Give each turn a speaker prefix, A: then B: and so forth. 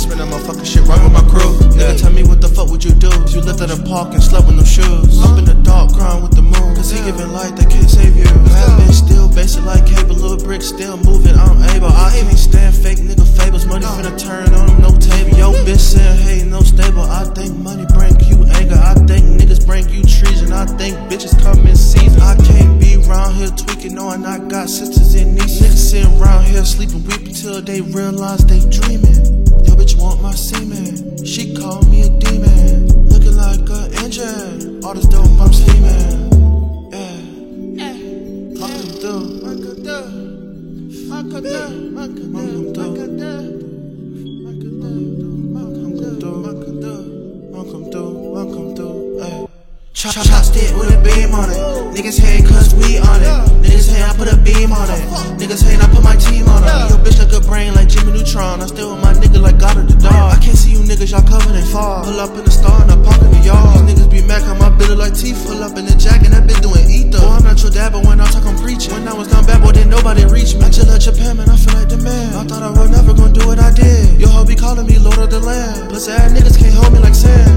A: spin that motherfucking shit right with my crew. Nigga, tell me what the fuck would you do? You lived at a park and slept with no shoes. Up in the dark, crying with the moon. Cause he giving light that can't save you. Bad bitch still basic like cable, little brick still moving. I'm able. I can't stand fake nigga fables. Money finna turn on no table. Yo, bitch saying hey, no stable. I think money bring you anger. I think niggas bring you treason. I think bitches come in season. I can't be around here tweaking, knowing I got sisters and nieces. Niggas sitting around here sleeping, weeping till they realize they dreaming. Yo, bitch want my semen. She called me a demon, looking like an engine. All this dope I'm steaming. Chopstick with a beam on it. Niggas hate cause we on it. Niggas hate I put a beam on it. Niggas hate I put my team on it. Your bitch like a brain like Jimmy Neutron. I still with my nigga like God of the dog. I can't see you niggas, y'all covered in fog. Pull up in the star and I park in the yard. These niggas be mad cause my bitter like teeth. Pull up in the jack and that bitch doing ether. Boy, I'm not your dad, but when I talk I'm preaching. When I was down bad boy, didn't nobody reach me. I chill at Japan, man, I feel like the man. I thought I was never gonna do what I did. Your hoe be calling me Lord of the Land. Pussy ass niggas can't hold me like sand.